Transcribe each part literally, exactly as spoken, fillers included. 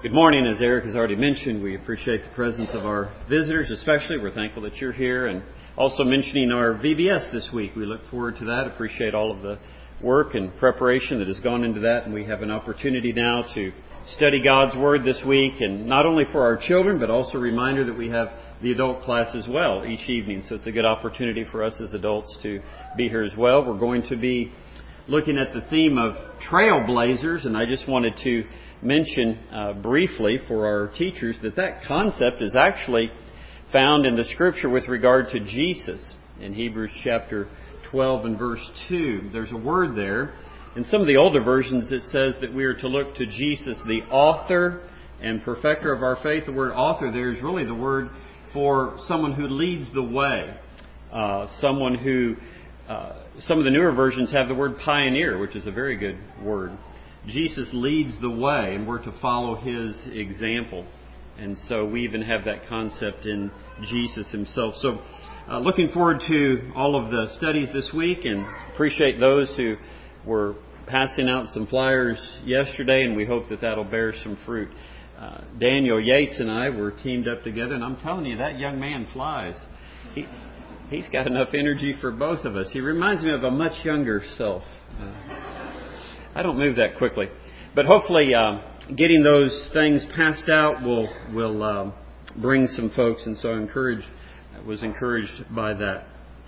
Good morning. As Eric has already mentioned, we appreciate the presence of our visitors, especially. We're thankful that you're here, and also mentioning our V B S this week. We look forward to that. Appreciate all of the work and preparation that has gone into that, and we have an opportunity now to study God's Word this week, and not only for our children, but also a reminder that we have the adult class as well each evening. So it's a good opportunity for us as adults to be here as well. We're going to be looking at the theme of trailblazers, and I just wanted to mention uh, briefly for our teachers that that concept is actually found in the Scripture with regard to Jesus. In Hebrews chapter twelve and verse two, there's a word there. In some of the older versions it says that we are to look to Jesus, the author and perfecter of our faith. The word author there is really the word for someone who leads the way, uh, someone who Uh, some of the newer versions have the word pioneer, which is a very good word. Jesus leads the way, and we're to follow His example. And so we even have that concept in Jesus Himself. So uh, looking forward to all of the studies this week, and appreciate those who were passing out some flyers yesterday, and we hope that that'll bear some fruit. Uh, Daniel Yates and I were teamed up together, and I'm telling you, that young man flies. He, He's got enough energy for both of us. He reminds me of a much younger self. Uh, I don't move that quickly. But hopefully uh, getting those things passed out will will uh, bring some folks. And so I encourage, was encouraged by that.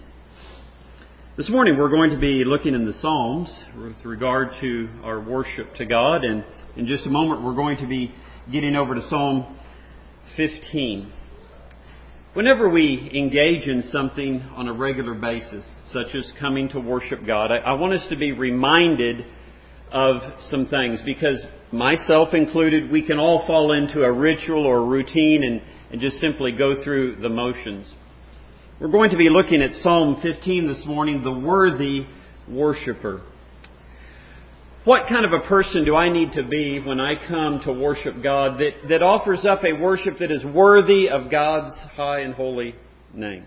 This morning we're going to be looking in the Psalms with regard to our worship to God. And in just a moment we're going to be getting over to Psalm fifteen. Whenever we engage in something on a regular basis, such as coming to worship God, I, I want us to be reminded of some things, because myself included, we can all fall into a ritual or a routine and, and just simply go through the motions. We're going to be looking at Psalm fifteen this morning, the worthy worshiper. What kind of a person do I need to be when I come to worship God that, that offers up a worship that is worthy of God's high and holy name?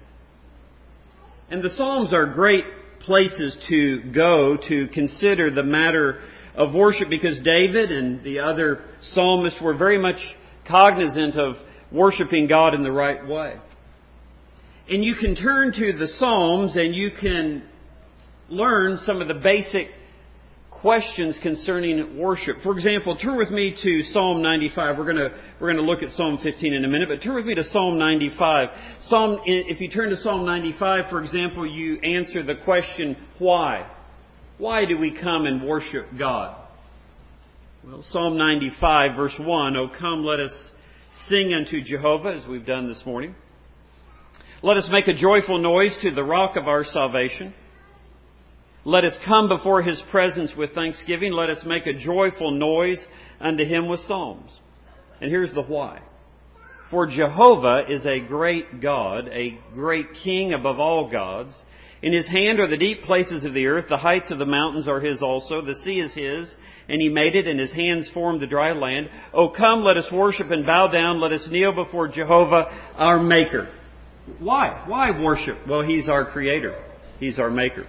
And the Psalms are great places to go to consider the matter of worship, because David and the other psalmists were very much cognizant of worshiping God in the right way. And you can turn to the Psalms and you can learn some of the basic questions concerning worship. For example, turn with me to Psalm ninety-five. We're going to we're going to look at Psalm fifteen in a minute, but turn with me to Psalm ninety-five. Psalm, if you turn to Psalm ninety-five, for example, you answer the question, why? Why do we come and worship God? Well, Psalm ninety-five, verse one, "O come, let us sing unto Jehovah," as we've done this morning. "Let us make a joyful noise to the rock of our salvation. Let us come before His presence with thanksgiving. Let us make a joyful noise unto Him with psalms." And here's the why. "For Jehovah is a great God, a great King above all gods. In His hand are the deep places of the earth. The heights of the mountains are His also. The sea is His, and He made it, and His hands formed the dry land. O come, let us worship and bow down. Let us kneel before Jehovah, our Maker." Why? Why worship? Well, He's our Creator. He's our Maker.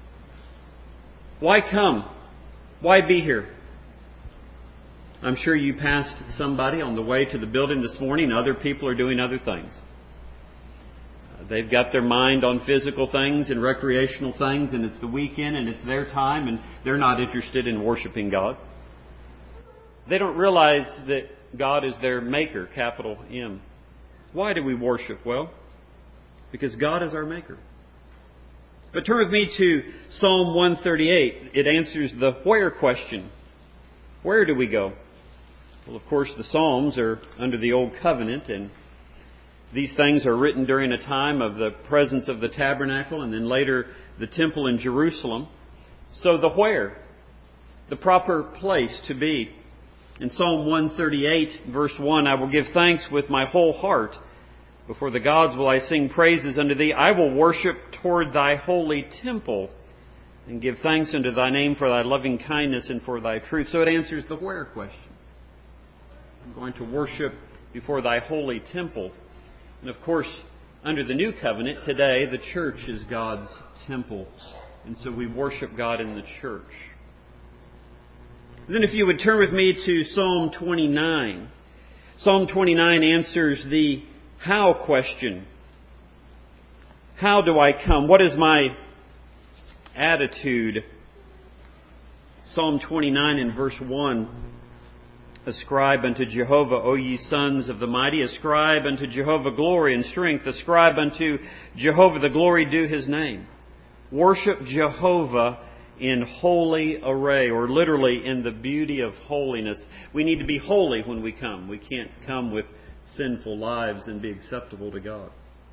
Why come? Why be here? I'm sure you passed somebody on the way to the building this morning. Other people are doing other things. They've got their mind on physical things and recreational things, and it's the weekend and it's their time, and they're not interested in worshiping God. They don't realize that God is their Maker, capital M. Why do we worship? Well, because God is our Maker. But turn with me to Psalm one thirty-eight. It answers the where question. Where do we go? Well, of course, the Psalms are under the Old Covenant, and these things are written during a time of the presence of the tabernacle and then later the temple in Jerusalem. So the where, the proper place to be. In Psalm one thirty-eight, verse one, "I will give thanks with my whole heart. Before the gods will I sing praises unto Thee. I will worship toward Thy holy temple and give thanks unto Thy name for Thy loving kindness and for Thy truth." So it answers the where question. I'm going to worship before Thy holy temple. And of course, under the new covenant, today the church is God's temple. And so we worship God in the church. Then if you would turn with me to Psalm twenty-nine. Psalm twenty-nine answers the how question. How do I come? What is my attitude? Psalm twenty-nine in verse one. Ascribe unto Jehovah, O ye sons of the mighty. Ascribe unto Jehovah glory and strength. Ascribe unto Jehovah the glory due His name. Worship Jehovah in holy array, or literally in the beauty of holiness. We need to be holy when we come. We can't come with sinful lives and be acceptable to God.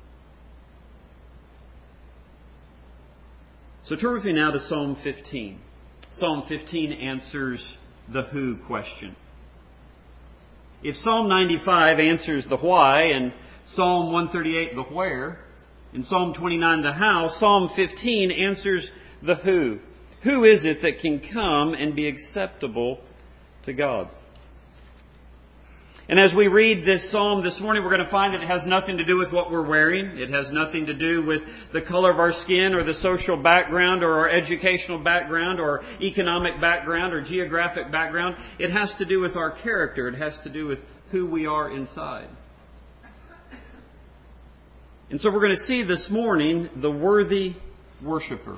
So turn with me now to Psalm fifteen. Psalm fifteen answers the who question. If Psalm ninety-five answers the why, and Psalm one thirty-eight the where, and Psalm twenty-nine the how, Psalm fifteen answers the who. Who is it that can come and be acceptable to God? And as we read this psalm this morning, we're going to find that it has nothing to do with what we're wearing. It has nothing to do with the color of our skin or the social background or our educational background or economic background or geographic background. It has to do with our character. It has to do with who we are inside. And so we're going to see this morning the worthy worshiper.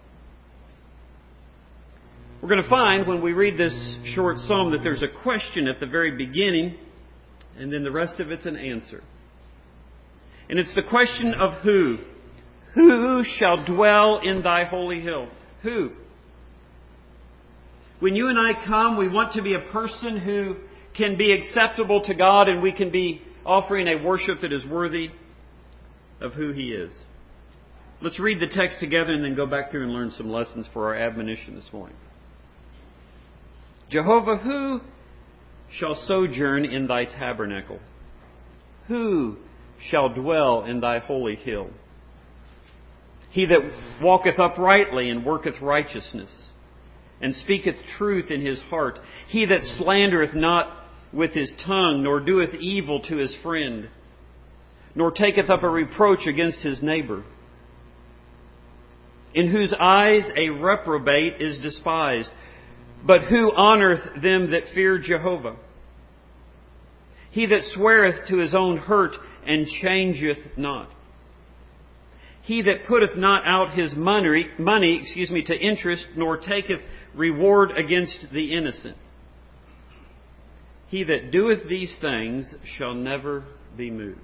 We're going to find when we read this short psalm that there's a question at the very beginning, and then the rest of it's an answer. And it's the question of who. Who shall dwell in thy holy hill? Who? When you and I come, we want to be a person who can be acceptable to God, and we can be offering a worship that is worthy of who He is. Let's read the text together and then go back through and learn some lessons for our admonition this morning. Jehovah, who shall sojourn in thy tabernacle? Who shall dwell in thy holy hill? He that walketh uprightly and worketh righteousness, and speaketh truth in his heart. He that slandereth not with his tongue, nor doeth evil to his friend, nor taketh up a reproach against his neighbor. In whose eyes a reprobate is despised, but who honoureth them that fear Jehovah? He that sweareth to his own hurt and changeth not. He that putteth not out his money, money, excuse me, to interest, nor taketh reward against the innocent. He that doeth these things shall never be moved.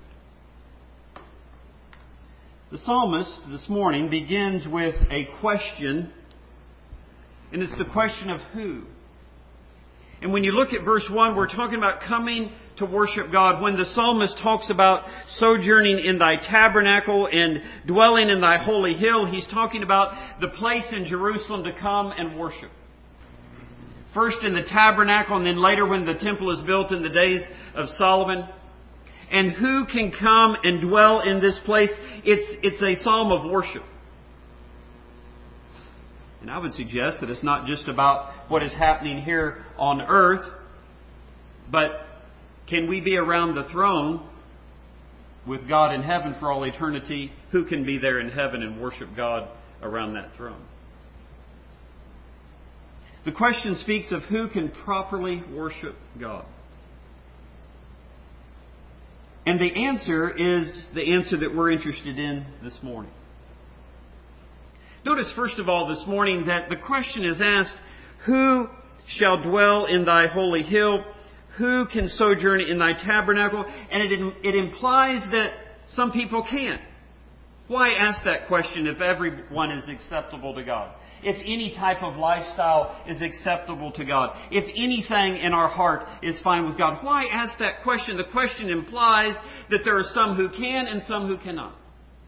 The psalmist this morning begins with a question. And it's the question of who. And when you look at verse one, we're talking about coming to worship God. When the psalmist talks about sojourning in thy tabernacle and dwelling in thy holy hill, he's talking about the place in Jerusalem to come and worship. First in the tabernacle, and then later when the temple is built in the days of Solomon. And who can come and dwell in this place? It's, it's a psalm of worship. And I would suggest that it's not just about what is happening here on earth, but can we be around the throne with God in heaven for all eternity? Who can be there in heaven and worship God around that throne? The question speaks of who can properly worship God. And the answer is the answer that we're interested in this morning. Notice, first of all, this morning that the question is asked, who shall dwell in thy holy hill? Who can sojourn in thy tabernacle? And it, it implies that some people can't. Why ask that question if everyone is acceptable to God? If any type of lifestyle is acceptable to God? If anything in our heart is fine with God? Why ask that question? The question implies that there are some who can and some who cannot.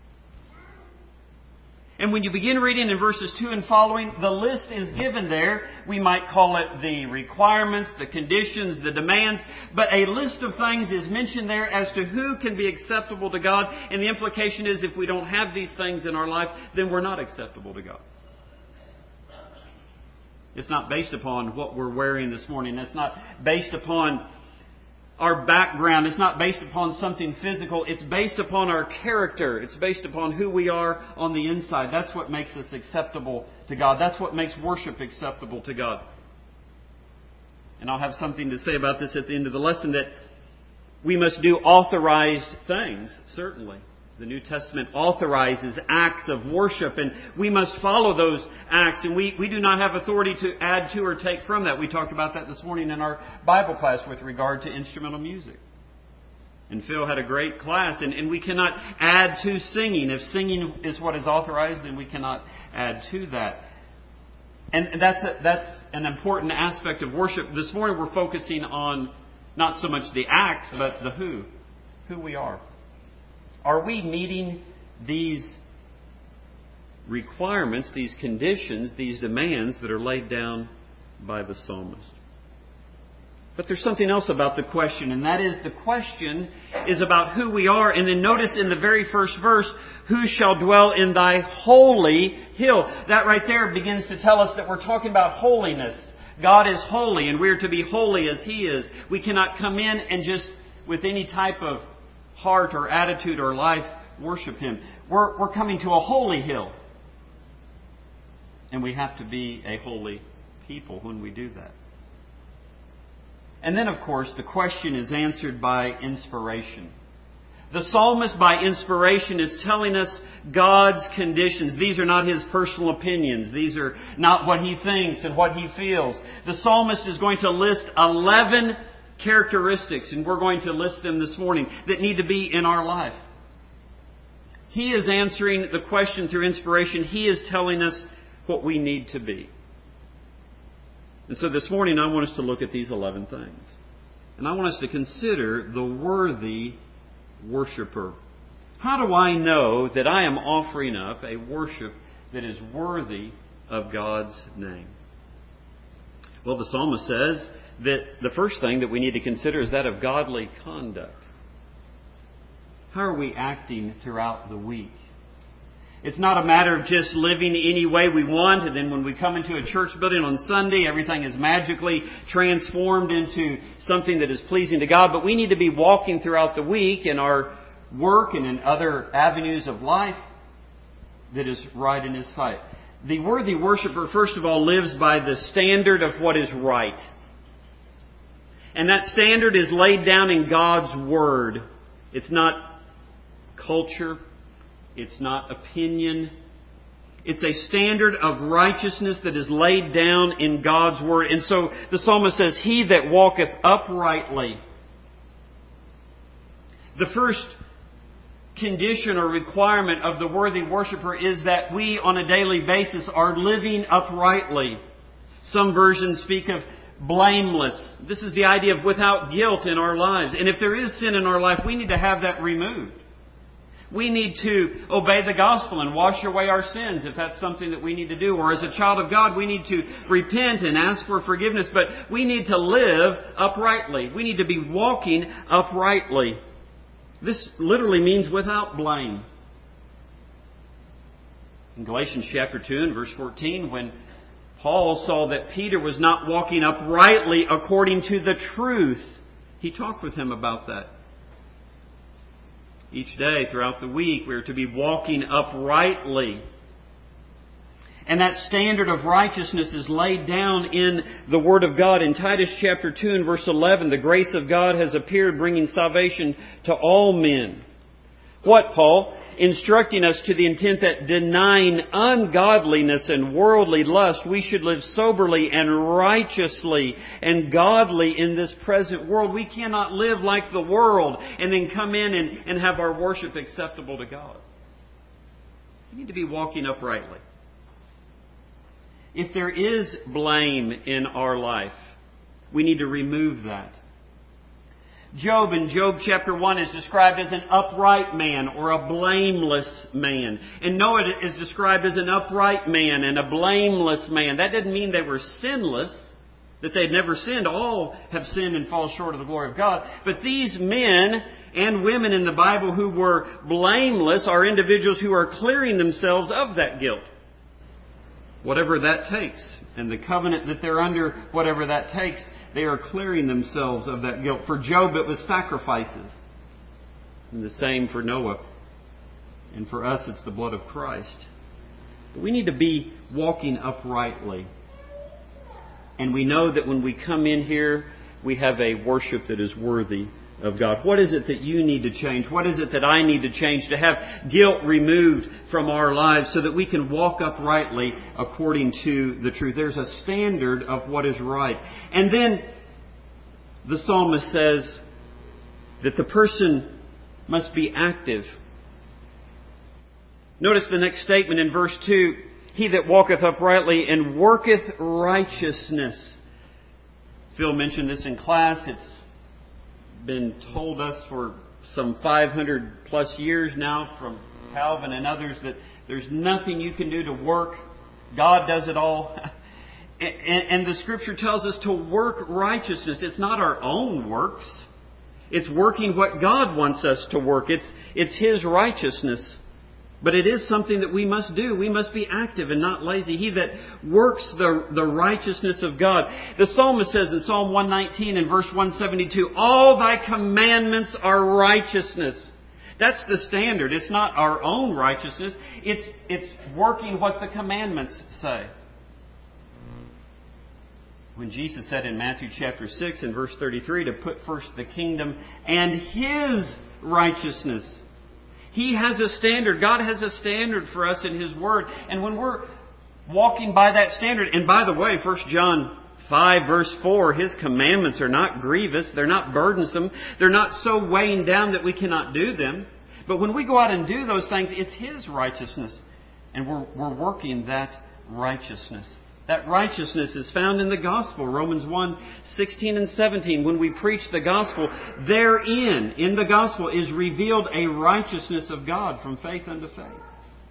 And when you begin reading in verses two and following, the list is given there. We might call it the requirements, the conditions, the demands. But a list of things is mentioned there as to who can be acceptable to God. And the implication is if we don't have these things in our life, then we're not acceptable to God. It's not based upon what we're wearing this morning. It's not based upon our background. It's not based upon something physical. It's based upon our character. It's based upon who we are on the inside. That's what makes us acceptable to God. That's what makes worship acceptable to God. and I'll have something to say about this at the end of the lesson, that we must do authorized things, certainly. The New Testament authorizes acts of worship, and we must follow those acts, and we, we do not have authority to add to or take from that. We talked about that this morning in our Bible class with regard to instrumental music. And Phil had a great class, and, and we cannot add to singing. If singing is what is authorized, then we cannot add to that. And that's a, that's an important aspect of worship. This morning we're focusing on not so much the act, but the who, who we are. Are we meeting these requirements, these conditions, these demands that are laid down by the psalmist? But there's something else about the question, and that is the question is about who we are. And then notice in the very first verse, who shall dwell in thy holy hill? That right there begins to tell us that we're talking about holiness. God is holy, and we're to be holy as He is. We cannot come in and just, with any type of heart or attitude or life, worship Him. We're, we're coming to a holy hill. And we have to be a holy people when we do that. And then, of course, the question is answered by inspiration. The psalmist, by inspiration, is telling us God's conditions. These are not his personal opinions. These are not what he thinks and what he feels. The psalmist is going to list eleven characteristics, and we're going to list them this morning, that need to be in our life. He is answering the question through inspiration. He is telling us what we need to be. And so this morning I want us to look at these eleven things. And I want us to consider the worthy worshiper. How do I know that I am offering up a worship that is worthy of God's name? Well, the psalmist says that the first thing that we need to consider is that of godly conduct. How are we acting throughout the week? It's not a matter of just living any way we want, and then when we come into a church building on Sunday, everything is magically transformed into something that is pleasing to God. But we need to be walking throughout the week in our work and in other avenues of life that is right in His sight. The worthy worshiper, first of all, lives by the standard of what is right. And that standard is laid down in God's Word. It's not culture. It's not opinion. It's a standard of righteousness that is laid down in God's Word. And so the psalmist says, He that walketh uprightly. The first condition or requirement of the worthy worshiper is that we on a daily basis are living uprightly. Some versions speak of blameless. This is the idea of without guilt in our lives. And if there is sin in our life, we need to have that removed. We need to obey the gospel and wash away our sins if that's something that we need to do. Or as a child of God, we need to repent and ask for forgiveness. But we need to live uprightly. We need to be walking uprightly. This literally means without blame. In Galatians chapter two and verse fourteen, when Paul saw that Peter was not walking uprightly according to the truth, he talked with him about that. Each day throughout the week, we are to be walking uprightly. And that standard of righteousness is laid down in the Word of God. In Titus chapter two and verse eleven, the grace of God has appeared, bringing salvation to all men. What, Paul? Instructing us to the intent that denying ungodliness and worldly lust, we should live soberly and righteously and godly in this present world. We cannot live like the world and then come in and, and have our worship acceptable to God. We need to be walking uprightly. If there is blame in our life, we need to remove that. Job in Job chapter one is described as an upright man or a blameless man. And Noah is described as an upright man and a blameless man. That didn't mean they were sinless, that they had never sinned. All have sinned and fall short of the glory of God. But these men and women in the Bible who were blameless are individuals who are clearing themselves of that guilt. Whatever that takes. And the covenant that they're under, whatever that takes, they are clearing themselves of that guilt. For Job, it was sacrifices. And the same for Noah. And for us, it's the blood of Christ. But we need to be walking uprightly. And we know that when we come in here, we have a worship that is worthy of God. What is it that you need to change? What is it that I need to change to have guilt removed from our lives so that we can walk uprightly according to the truth? There's a standard of what is right. And then the psalmist says that the person must be active. Notice the next statement in verse two. He that walketh uprightly and worketh righteousness. Phil mentioned this in class. It's been told us for some five hundred plus years now from Calvin and others that there's nothing you can do to work. God does it all. And the Scripture tells us to work righteousness. It's not our own works. It's working what God wants us to work. It's, it's His righteousness. But it is something that we must do. We must be active and not lazy. He that works the, the righteousness of God. The psalmist says in Psalm one nineteen and verse one seventy-two, all thy commandments are righteousness. That's the standard. It's not our own righteousness. It's, it's working what the commandments say. When Jesus said in Matthew chapter six and verse thirty-three to put first the kingdom and His righteousness. He has a standard. God has a standard for us in His Word. And when we're walking by that standard, and by the way, First John five verse four, His commandments are not grievous. They're not burdensome. They're not so weighing down that we cannot do them. But when we go out and do those things, it's His righteousness. And we're, we're working that righteousness. That righteousness is found in the gospel. Romans one sixteen and seventeen. When we preach the gospel, therein, in the gospel, is revealed a righteousness of God from faith unto faith.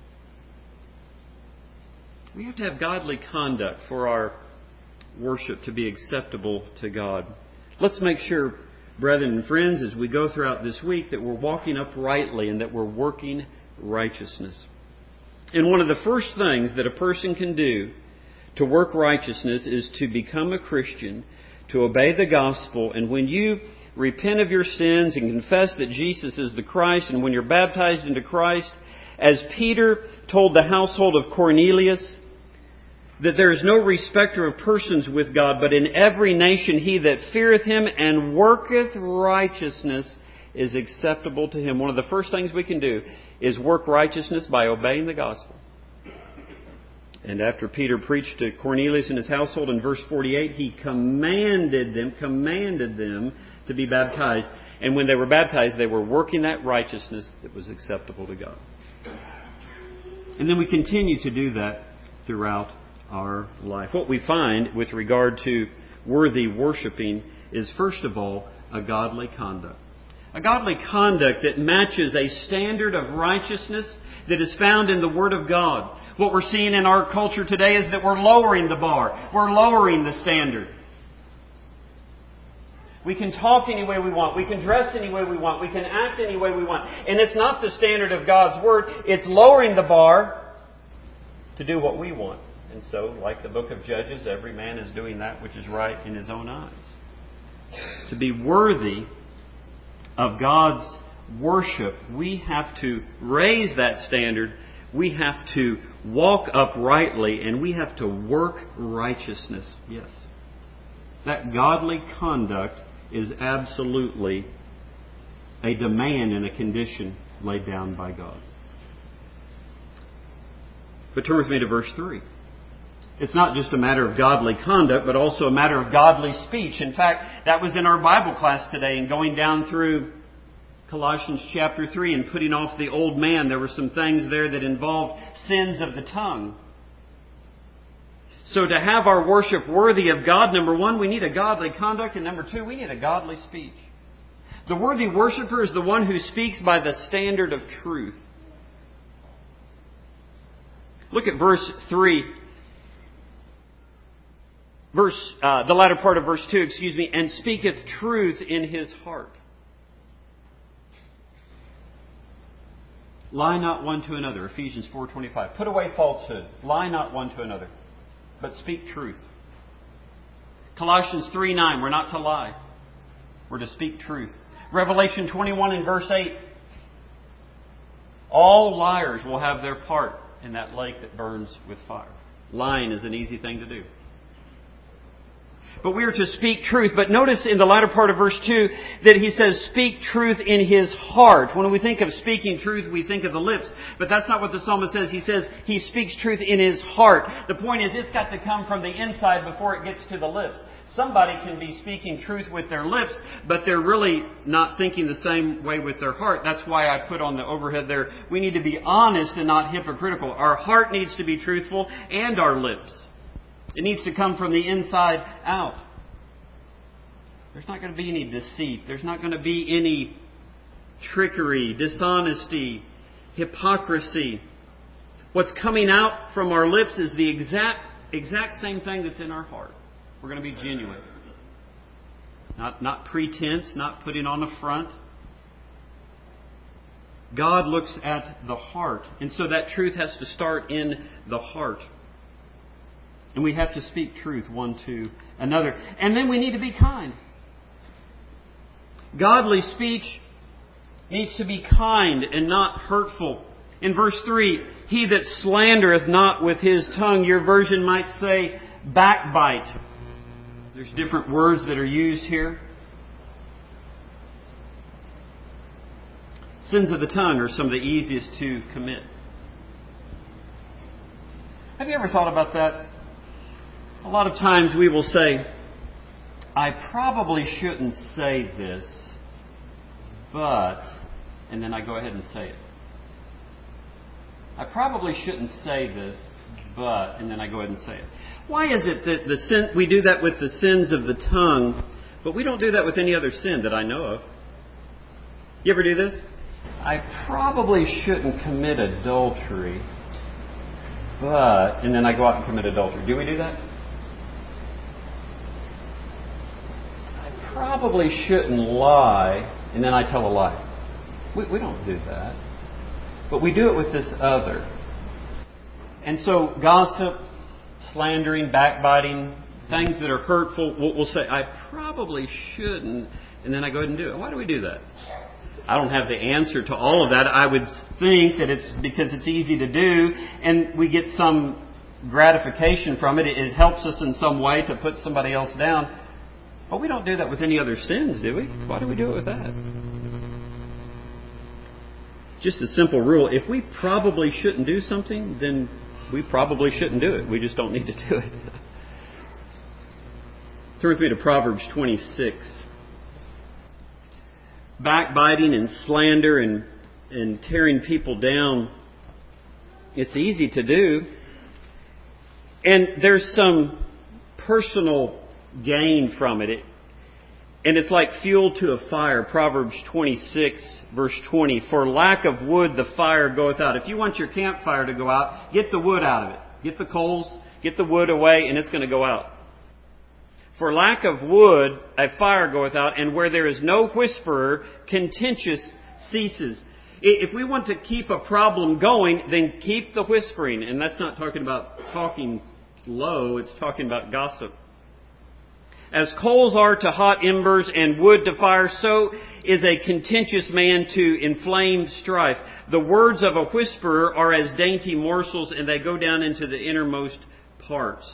We have to have godly conduct for our worship to be acceptable to God. Let's make sure, brethren and friends, as we go throughout this week, that we're walking uprightly and that we're working righteousness. And one of the first things that a person can do to work righteousness is to become a Christian, to obey the gospel. And when you repent of your sins and confess that Jesus is the Christ, and when you're baptized into Christ, as Peter told the household of Cornelius, that there is no respecter of persons with God, but in every nation he that feareth Him and worketh righteousness is acceptable to Him. One of the first things we can do is work righteousness by obeying the gospel. And after Peter preached to Cornelius and his household in verse forty-eight, he commanded them, commanded them to be baptized. And when they were baptized, they were working that righteousness that was acceptable to God. And then we continue to do that throughout our life. What we find with regard to worthy worshiping is, first of all, a godly conduct. A godly conduct that matches a standard of righteousness that is found in the Word of God. What we're seeing in our culture today is that we're lowering the bar. We're lowering the standard. We can talk any way we want. We can dress any way we want. We can act any way we want. And it's not the standard of God's Word. It's lowering the bar to do what we want. And so, like the book of Judges, every man is doing that which is right in his own eyes. To be worthy of God's worship, we have to raise that standard. We have to walk uprightly, and we have to work righteousness. Yes. That godly conduct is absolutely a demand and a condition laid down by God. But turn with me to verse three. It's not just a matter of godly conduct, but also a matter of godly speech. In fact, that was in our Bible class today, and going down through Colossians chapter three and putting off the old man, there were some things there that involved sins of the tongue. So to have our worship worthy of God, number one, we need a godly conduct, and number two, we need a godly speech. The worthy worshiper is the one who speaks by the standard of truth. Look at verse three. Verse, uh, the latter part of verse two, excuse me, and speaketh truth in his heart. Lie not one to another. Ephesians four twenty-five. Put away falsehood. Lie not one to another, but speak truth. Colossians three nine. We're not to lie. We're to speak truth. Revelation twenty-one and verse eight. All liars will have their part in that lake that burns with fire. Lying is an easy thing to do. But we are to speak truth. But notice in the latter part of verse two that he says, speak truth in his heart. When we think of speaking truth, we think of the lips. But that's not what the psalmist says. He says he speaks truth in his heart. The point is, it's got to come from the inside before it gets to the lips. Somebody can be speaking truth with their lips, but they're really not thinking the same way with their heart. That's why I put on the overhead there, we need to be honest and not hypocritical. Our heart needs to be truthful, and our lips. It needs to come from the inside out. There's not going to be any deceit. There's not going to be any trickery, dishonesty, hypocrisy. What's coming out from our lips is the exact exact same thing that's in our heart. We're going to be genuine. Not, not pretense, not putting on a front. God looks at the heart. And so that truth has to start in the heart. And we have to speak truth one to another. And then we need to be kind. Godly speech needs to be kind and not hurtful. In verse three, he that slandereth not with his tongue, your version might say backbite. There's different words that are used here. Sins of the tongue are some of the easiest to commit. Have you ever thought about that? A lot of times we will say, I probably shouldn't say this, but, and then I go ahead and say it. I probably shouldn't say this, but, and then I go ahead and say it. Why is it that the sin, we do that with the sins of the tongue, but we don't do that with any other sin that I know of? You ever do this? I probably shouldn't commit adultery, but, and then I go out and commit adultery. Do we do that? I probably shouldn't lie, and then I tell a lie. We, we don't do that. But we do it with this other. And so gossip, slandering, backbiting, things that are hurtful, we'll, we'll say, I probably shouldn't, and then I go ahead and do it. Why do we do that? I don't have the answer to all of that. I would think that it's because it's easy to do, and we get some gratification from it. It helps us in some way to put somebody else down. But we don't do that with any other sins, do we? Why do we do it with that? Just a simple rule. If we probably shouldn't do something, then we probably shouldn't do it. We just don't need to do it. Turn with me to Proverbs twenty-six. Backbiting and slander and, and tearing people down, it's easy to do. And there's some personal gain from it. it. And it's like fuel to a fire. Proverbs twenty-six, verse twenty. For lack of wood, the fire goeth out. If you want your campfire to go out, get the wood out of it. Get the coals, get the wood away, and it's going to go out. For lack of wood, a fire goeth out, and where there is no whisperer, contentious ceases. If we want to keep a problem going, then keep the whispering. And that's not talking about talking low, it's talking about gossip. As coals are to hot embers and wood to fire, so is a contentious man to inflame strife. The words of a whisperer are as dainty morsels, and they go down into the innermost parts.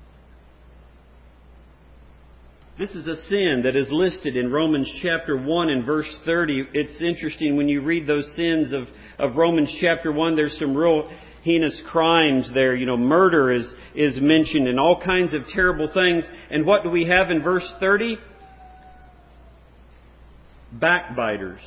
This is a sin that is listed in Romans chapter one and verse thirty. It's interesting when you read those sins of, of Romans chapter one, there's some real heinous crimes there. You know, murder is, is mentioned and all kinds of terrible things. And what do we have in verse thirty? Backbiters.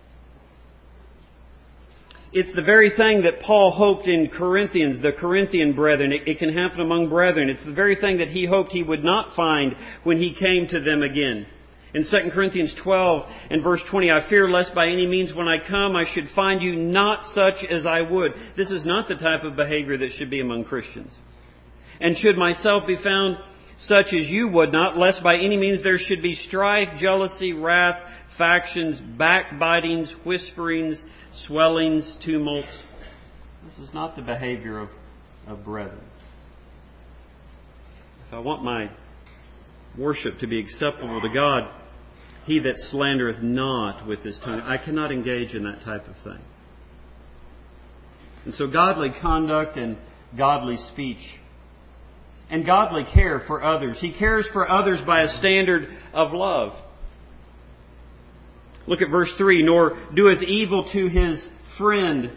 It's the very thing that Paul hoped in Corinthians, the Corinthian brethren. It, it can happen among brethren. It's the very thing that he hoped he would not find when he came to them again. In Second Corinthians twelve and verse twenty, I fear lest by any means when I come I should find you not such as I would. This is not the type of behavior that should be among Christians. And should myself be found such as you would not, lest by any means there should be strife, jealousy, wrath, factions, backbitings, whisperings, swellings, tumults. This is not the behavior of, of brethren. If I want my worship to be acceptable to God, he that slandereth not with his tongue, I cannot engage in that type of thing. And so godly conduct and godly speech and godly care for others. He cares for others by a standard of love. Look at verse three. Nor doeth evil to his friend,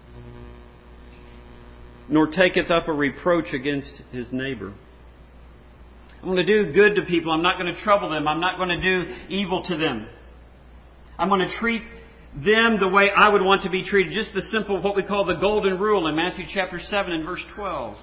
nor taketh up a reproach against his neighbor. I'm going to do good to people. I'm not going to trouble them. I'm not going to do evil to them. I'm going to treat them the way I would want to be treated. Just the simple, what we call the golden rule in Matthew chapter seven and verse twelve.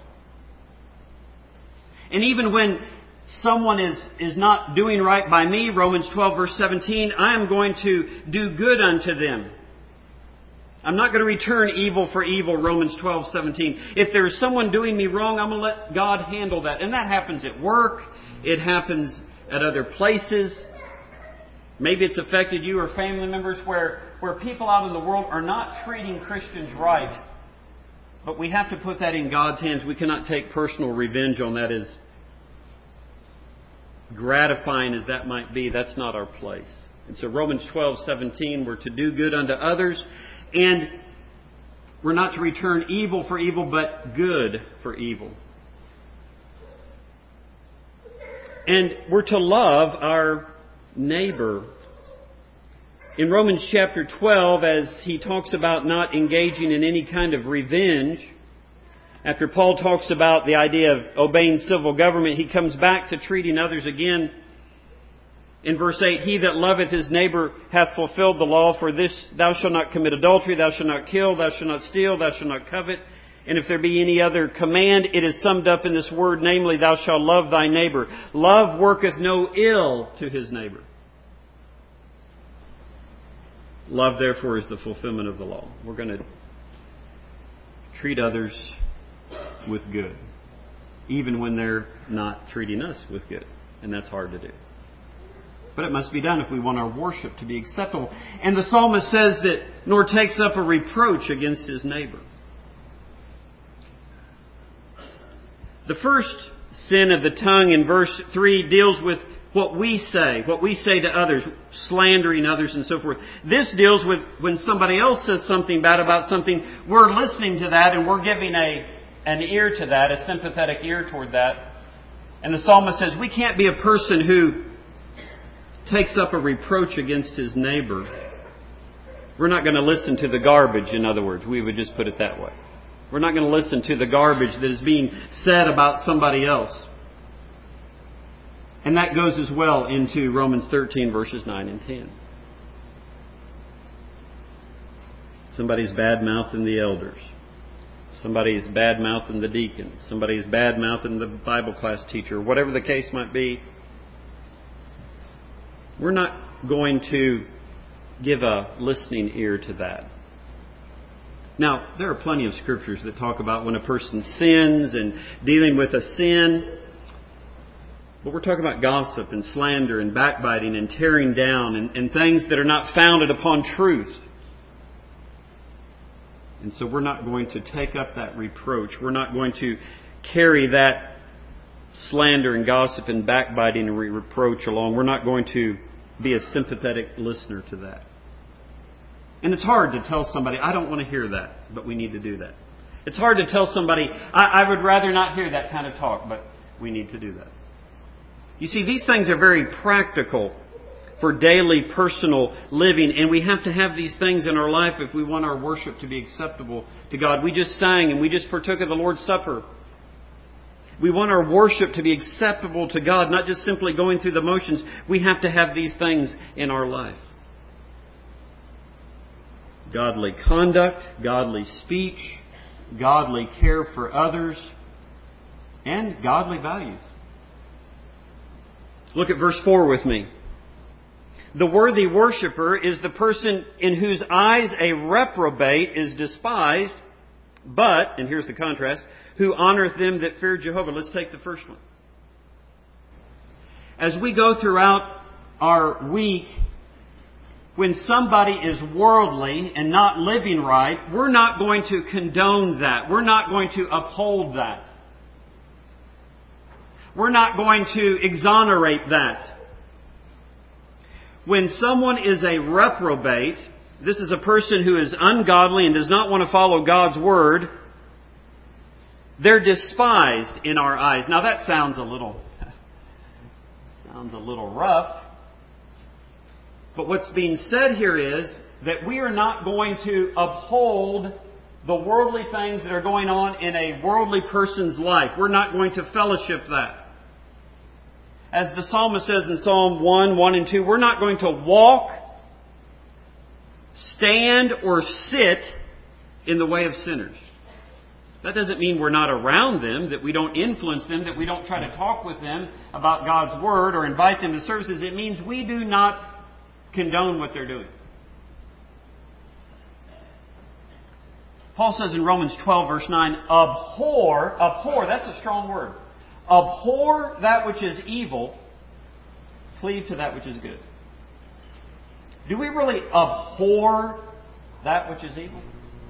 And even when someone is, is not doing right by me, Romans twelve verse seventeen, I am going to do good unto them. I'm not going to return evil for evil, Romans twelve seventeen. If there's someone doing me wrong, I'm going to let God handle that. And that happens at work. It happens at other places. Maybe it's affected you or family members where, where people out in the world are not treating Christians right. But we have to put that in God's hands. We cannot take personal revenge on that, as gratifying as that might be. That's not our place. And so Romans twelve seventeen, we're to do good unto others. And we're not to return evil for evil, but good for evil. And we're to love our neighbor. In Romans chapter twelve, as he talks about not engaging in any kind of revenge, after Paul talks about the idea of obeying civil government, he comes back to treating others again. In verse eight, he that loveth his neighbor hath fulfilled the law. For this, thou shalt not commit adultery, thou shalt not kill, thou shalt not steal, thou shalt not covet. And if there be any other command, it is summed up in this word, namely, thou shalt love thy neighbor. Love worketh no ill to his neighbor. Love, therefore, is the fulfillment of the law. We're going to treat others with good, even when they're not treating us with good. And that's hard to do. But it must be done if we want our worship to be acceptable. And the psalmist says that, nor takes up a reproach against his neighbor. The first sin of the tongue in verse three deals with what we say, what we say to others, slandering others and so forth. This deals with when somebody else says something bad about something, we're listening to that and we're giving a an ear to that, a sympathetic ear toward that. And the psalmist says we can't be a person who takes up a reproach against his neighbor. We're not going to listen to the garbage, in other words. We would just put it that way. We're not going to listen to the garbage that is being said about somebody else. And that goes as well into Romans thirteen, verses nine and ten. Somebody's bad-mouthing the elders. Somebody's bad-mouthing the deacons. Somebody's bad-mouthing the Bible class teacher. Whatever the case might be, we're not going to give a listening ear to that. Now, there are plenty of scriptures that talk about when a person sins and dealing with a sin. But we're talking about gossip and slander and backbiting and tearing down and, and things that are not founded upon truth. And so we're not going to take up that reproach. We're not going to carry that slander and gossip and backbiting and reproach along. We're not going to be a sympathetic listener to that. And it's hard to tell somebody, I don't want to hear that, but we need to do that. It's hard to tell somebody, I, I would rather not hear that kind of talk, but we need to do that. You see, these things are very practical for daily personal living, and we have to have these things in our life if we want our worship to be acceptable to God. We just sang and we just partook of the Lord's Supper. We want our worship to be acceptable to God, not just simply going through the motions. We have to have these things in our life. Godly conduct, godly speech, godly care for others, and godly values. Look at verse four with me. The worthy worshiper is the person in whose eyes a reprobate is despised, but, and here's the contrast, who honoreth them that fear Jehovah. Let's take the first one. As we go throughout our week, when somebody is worldly and not living right, we're not going to condone that. We're not going to uphold that. We're not going to exonerate that. When someone is a reprobate, this is a person who is ungodly and does not want to follow God's Word, They're despised in our eyes. Now that sounds a little, sounds a little rough. But what's being said here is that we are not going to uphold the worldly things that are going on in a worldly person's life. We're not going to fellowship that. As the psalmist says in Psalm one, one and two, we're not going to walk, stand, or sit in the way of sinners. That doesn't mean we're not around them, that we don't influence them, that we don't try to talk with them about God's Word or invite them to services. It means we do not condone what they're doing. Paul says in Romans twelve, verse nine, abhor, abhor, that's a strong word. Abhor that which is evil, cleave to that which is good. Do we really abhor that which is evil?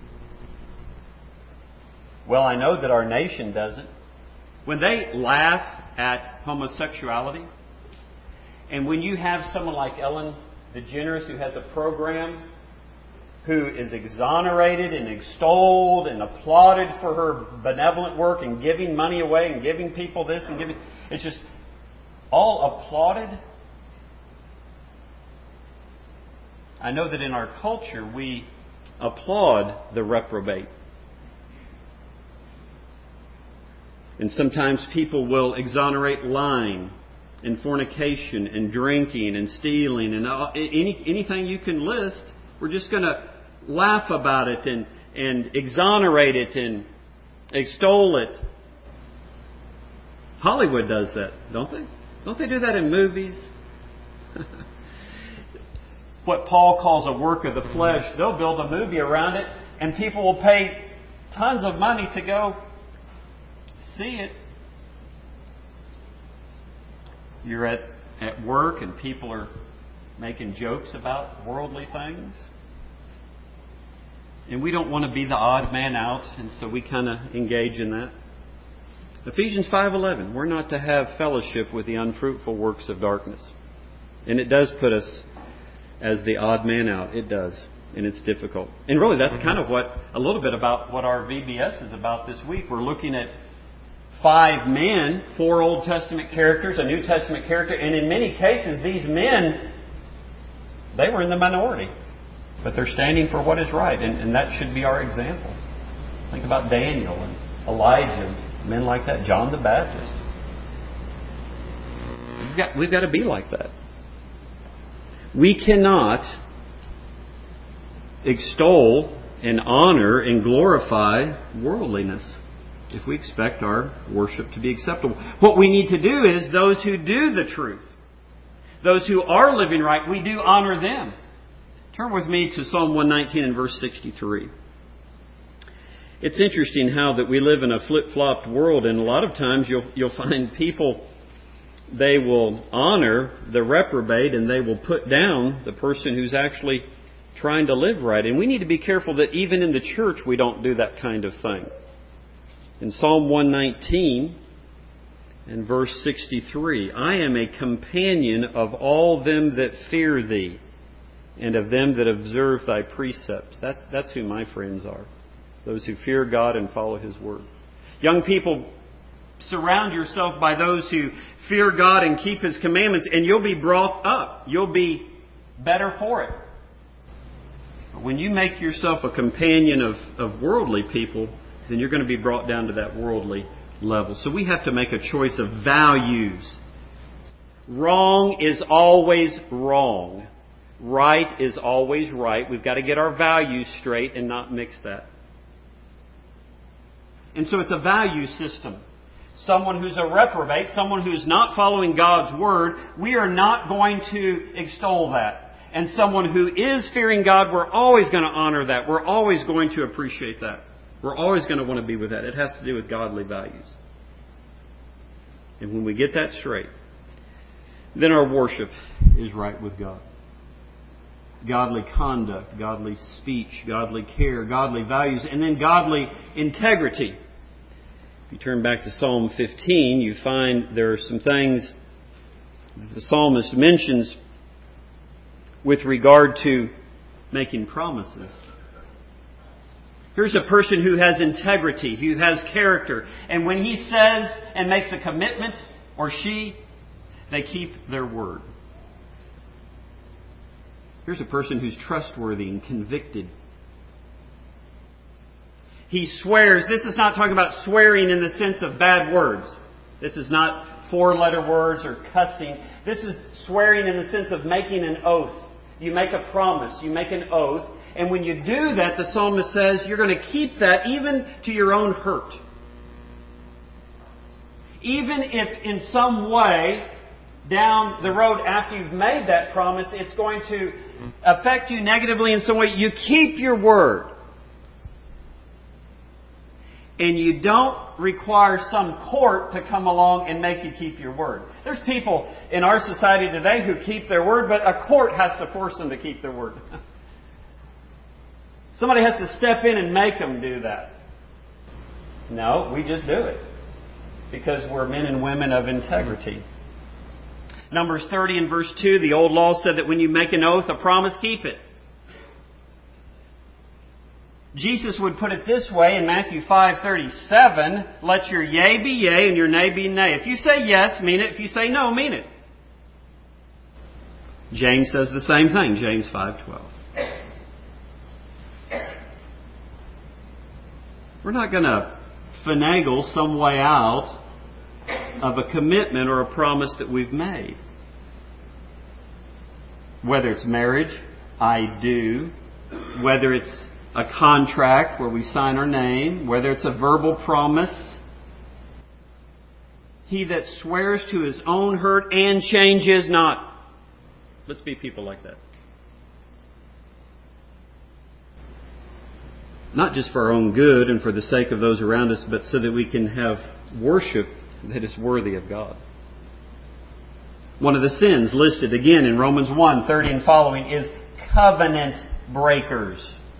Well, I know that our nation doesn't. When they laugh at homosexuality, and when you have someone like Ellen DeGeneres who has a program who is exonerated and extolled and applauded for her benevolent work and giving money away and giving people this and giving... It's just all applauded. I know that in our culture we applaud the reprobate. And sometimes people will exonerate lying and fornication and drinking and stealing and all, any, anything you can list. We're just going to laugh about it and, and exonerate it and extol it. Hollywood does that, don't they? Don't they do that in movies? What Paul calls a work of the flesh, they'll build a movie around it and people will pay tons of money to go see it. You're at, at work and people are making jokes about worldly things. And we don't want to be the odd man out, and so we kind of engage in that. Ephesians five eleven, we're not to have fellowship with the unfruitful works of darkness. And it does put us as the odd man out. It does. And it's difficult. And really that's kind of what, a little bit about what our V B S is about this week. We're looking at five men, four Old Testament characters, a New Testament character, and in many cases these men, they were in the minority. But they're standing for what is right, and, and that should be our example. Think about Daniel and Elijah, men like that, John the Baptist. We've got, we've got to be like that. We cannot extol and honor and glorify worldliness if we expect our worship to be acceptable. What we need to do is those who do the truth, those who are living right, we do honor them. Turn with me to Psalm one nineteen and verse sixty-three. It's interesting how that we live in a flip-flopped world, and a lot of times you'll you'll find people, they will honor the reprobate and they will put down the person who's actually trying to live right. And we need to be careful that even in the church we don't do that kind of thing. In Psalm one nineteen and verse sixty-three, I am a companion of all them that fear thee, and of them that observe thy precepts. That's, that's who my friends are. Those who fear God and follow His Word. Young people, surround yourself by those who fear God and keep His commandments, and you'll be brought up. You'll be better for it. But when you make yourself a companion of, of worldly people, then you're going to be brought down to that worldly level. So we have to make a choice of values. Wrong is always wrong. Right is always right. We've got to get our values straight and not mix that. And so it's a value system. Someone who's a reprobate, someone who's not following God's Word, we are not going to extol that. And someone who is fearing God, we're always going to honor that. We're always going to appreciate that. We're always going to want to be with that. It has to do with godly values. And when we get that straight, then our worship is right with God. Godly conduct, godly speech, godly care, godly values, and then godly integrity. If you turn back to Psalm fifteen, you find there are some things the psalmist mentions with regard to making promises. Here's a person who has integrity, who has character. And when he says and makes a commitment, or she, they keep their word. Here's a person who's trustworthy and convicted. He swears. This is not talking about swearing in the sense of bad words. This is not four-letter words or cussing. This is swearing in the sense of making an oath. You make a promise. You make an oath. And when you do that, the psalmist says, you're going to keep that even to your own hurt. Even if in some way, down the road after you've made that promise, it's going to affect you negatively in some way, you keep your word. And you don't require some court to come along and make you keep your word. There's people in our society today who keep their word, but a court has to force them to keep their word. Somebody has to step in and make them do that. No, we just do it. Because we're men and women of integrity. Numbers thirty and verse two, the old law said that when you make an oath, a promise, keep it. Jesus would put it this way in Matthew five thirty-seven, let your yea be yea and your nay be nay. If you say yes, mean it. If you say no, mean it. James says the same thing, James five twelve. We're not going to finagle some way out of a commitment or a promise that we've made. Whether it's marriage, I do. Whether it's a contract where we sign our name. Whether it's a verbal promise. He that swears to his own hurt and changes not. Let's be people like that. Not just for our own good and for the sake of those around us, but so that we can have worship that is worthy of God. One of the sins listed again in Romans one thirty and following is covenant breakers.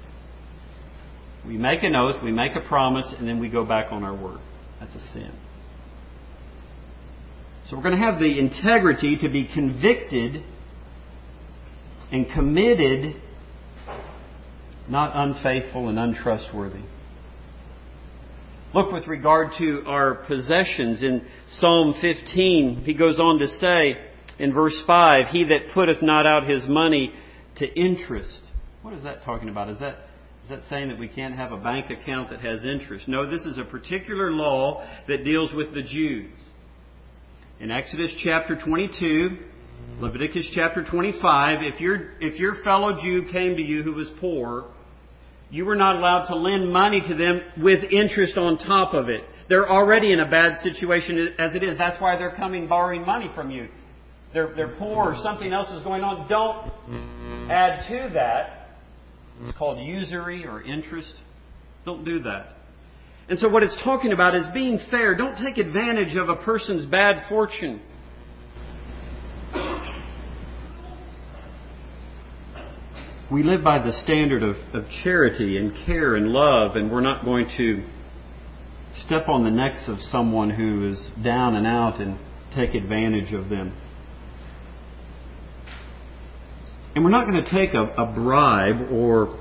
We make an oath, we make a promise, and then we go back on our word. That's a sin. So we're going to have the integrity to be convicted and committed, not unfaithful and untrustworthy. Look with regard to our possessions in Psalm fifteen. He goes on to say in verse five, he that putteth not out his money to interest. What is that talking about? Is that is that saying that we can't have a bank account that has interest? No, this is a particular law that deals with the Jews. In Exodus chapter twenty-two, Leviticus chapter twenty-five, if your if your fellow Jew came to you who was poor, you were not allowed to lend money to them with interest on top of it. They're already in a bad situation as it is. That's why they're coming borrowing money from you. They're, they're poor or something else is going on. Don't add to that. It's called usury or interest. Don't do that. And so what it's talking about is being fair. Don't take advantage of a person's bad fortune. We live by the standard of, of charity and care and love, and we're not going to step on the necks of someone who is down and out and take advantage of them. And we're not going to take a, a bribe or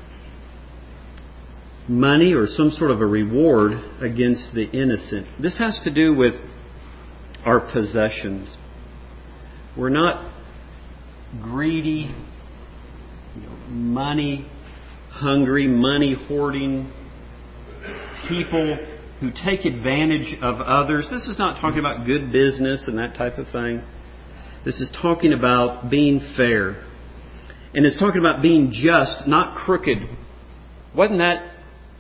money or some sort of a reward against the innocent. This has to do with our possessions. We're not greedy, you know, money hungry, money hoarding people who take advantage of others. This is not talking about good business and that type of thing. This is talking about being fair. And it's talking about being just, not crooked. Wasn't that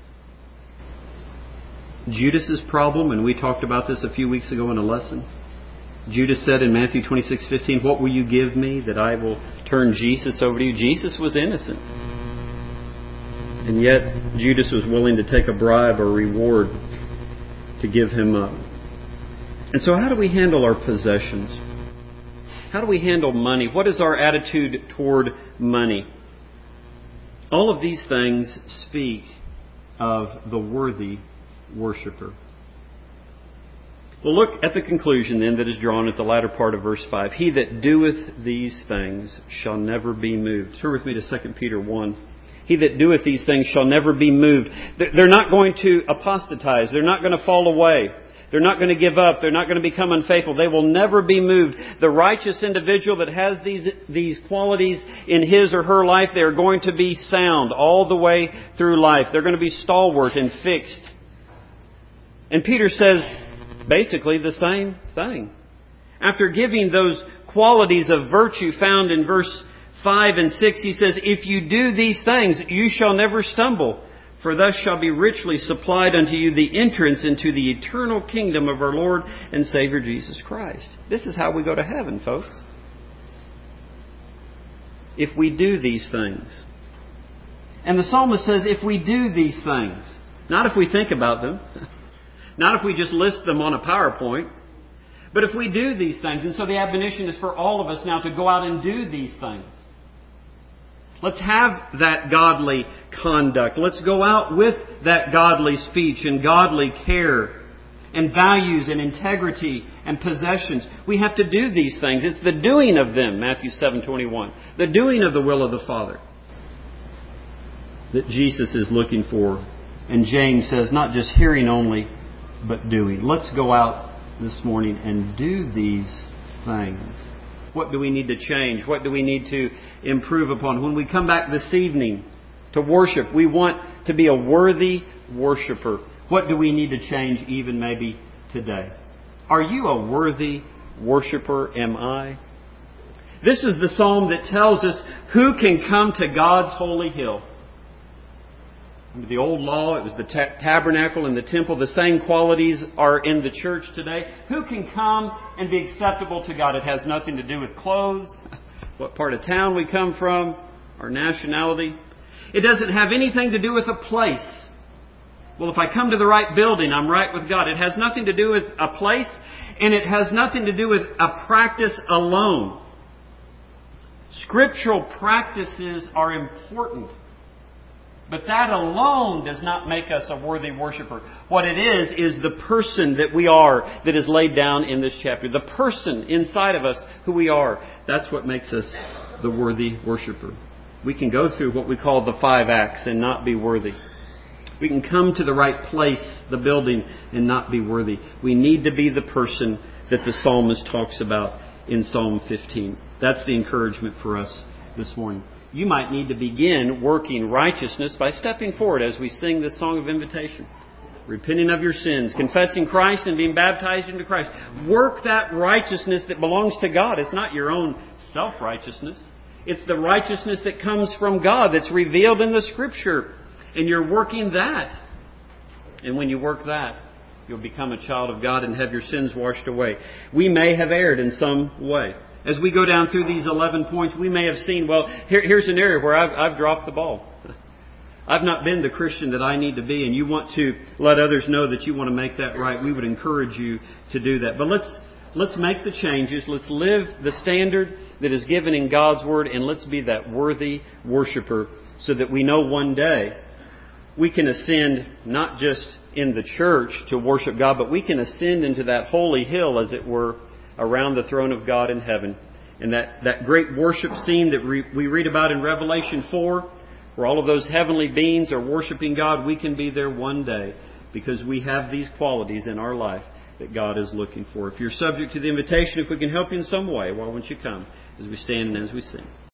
Judas's problem? And we talked about this a few weeks ago in a lesson. Judas said in Matthew twenty-six fifteen, what will you give me that I will turn Jesus over to you? Jesus was innocent. And yet Judas was willing to take a bribe or reward to give him up. And so how do we handle our possessions? How do we handle money? What is our attitude toward money? All of these things speak of the worthy worshiper. Well, look at the conclusion then that is drawn at the latter part of verse five. He that doeth these things shall never be moved. Turn with me to Second Peter one. He that doeth these things shall never be moved. They're not going to apostatize. They're not going to fall away. They're not going to give up. They're not going to become unfaithful. They will never be moved. The righteous individual that has these, these qualities in his or her life, they are going to be sound all the way through life. They're going to be stalwart and fixed. And Peter says basically the same thing. After giving those qualities of virtue found in verse five and six, he says, if you do these things, you shall never stumble. For thus shall be richly supplied unto you the entrance into the eternal kingdom of our Lord and Savior Jesus Christ. This is how we go to heaven, folks. If we do these things. And the psalmist says, if we do these things. Not if we think about them. Not if we just list them on a PowerPoint. But if we do these things. And so the admonition is for all of us now to go out and do these things. Let's have that godly conduct. Let's go out with that godly speech and godly care and values and integrity and possessions. We have to do these things. It's the doing of them, Matthew seven twenty-one. The doing of the will of the Father that Jesus is looking for. And James says, not just hearing only, but doing. Let's go out this morning and do these things. What do we need to change? What do we need to improve upon? When we come back this evening to worship, we want to be a worthy worshiper. What do we need to change even maybe today? Are you a worthy worshiper? Am I? This is the psalm that tells us who can come to God's holy hill. Under the old law, it was the ta- tabernacle and the temple. The same qualities are in the church today. Who can come and be acceptable to God? It has nothing to do with clothes, what part of town we come from, our nationality. It doesn't have anything to do with a place. Well, if I come to the right building, I'm right with God. It has nothing to do with a place, and it has nothing to do with a practice alone. Scriptural practices are important. But that alone does not make us a worthy worshiper. What it is, is the person that we are that is laid down in this chapter. The person inside of us who we are. That's what makes us the worthy worshiper. We can go through what we call the five acts and not be worthy. We can come to the right place, the building, and not be worthy. We need to be the person that the psalmist talks about in Psalm fifteen. That's the encouragement for us this morning. You might need to begin working righteousness by stepping forward as we sing this song of invitation. Repenting of your sins, confessing Christ and being baptized into Christ. Work that righteousness that belongs to God. It's not your own self-righteousness. It's the righteousness that comes from God that's revealed in the Scripture. And you're working that. And when you work that, you'll become a child of God and have your sins washed away. We may have erred in some way. As we go down through these eleven points, we may have seen, well, here, here's an area where I've, I've dropped the ball. I've not been the Christian that I need to be, and you want to let others know that you want to make that right. We would encourage you to do that. But let's let's make the changes. Let's live the standard that is given in God's Word, and let's be that worthy worshiper so that we know one day we can ascend not just in the church to worship God, but we can ascend into that holy hill, as it were, around the throne of God in heaven. And that, that great worship scene that re, we read about in Revelation four, where all of those heavenly beings are worshiping God, we can be there one day because we have these qualities in our life that God is looking for. If you're subject to the invitation, if we can help you in some way, why won't you come as we stand and as we sing?